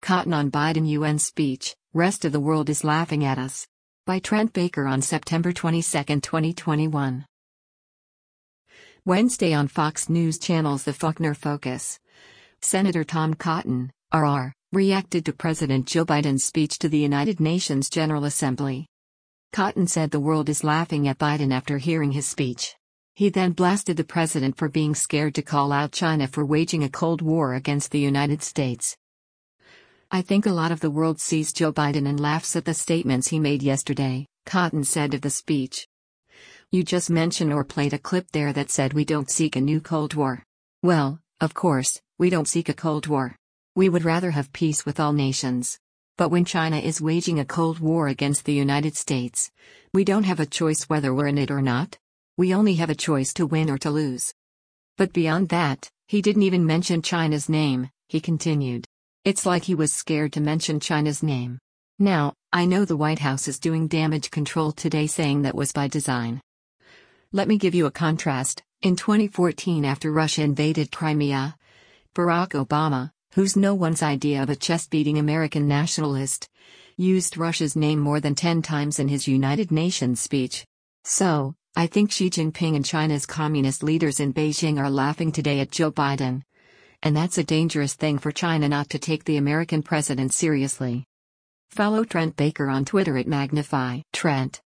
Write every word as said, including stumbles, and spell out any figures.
Cotton on Biden U N speech, rest of the world is laughing at us. By Trent Baker on September twenty-second, twenty twenty-one. Wednesday on Fox News Channel's The Faulkner Focus. Senator Tom Cotton, R R, reacted to President Joe Biden's speech to the United Nations General Assembly. Cotton said the world is laughing at Biden after hearing his speech. He then blasted the president for being scared to call out China for waging a Cold War against the United States. I think a lot of the world sees Joe Biden and laughs at the statements he made yesterday, Cotton said of the speech. You just mentioned or played a clip there that said we don't seek a new Cold War. Well, of course, we don't seek a Cold War. We would rather have peace with all nations. But when China is waging a Cold War against the United States, we don't have a choice whether we're in it or not. We only have a choice to win or to lose. But beyond that, he didn't even mention China's name, he continued. It's like he was scared to mention China's name. Now, I know the White House is doing damage control today, saying that was by design. Let me give you a contrast. In twenty fourteen, after Russia invaded Crimea, Barack Obama, who's no one's idea of a chest-beating American nationalist, used Russia's name more than ten times in his United Nations speech. So, I think Xi Jinping and China's communist leaders in Beijing are laughing today at Joe Biden. And that's a dangerous thing for China not to take the American president seriously. Follow Trent Baker on Twitter at Magnify Trent.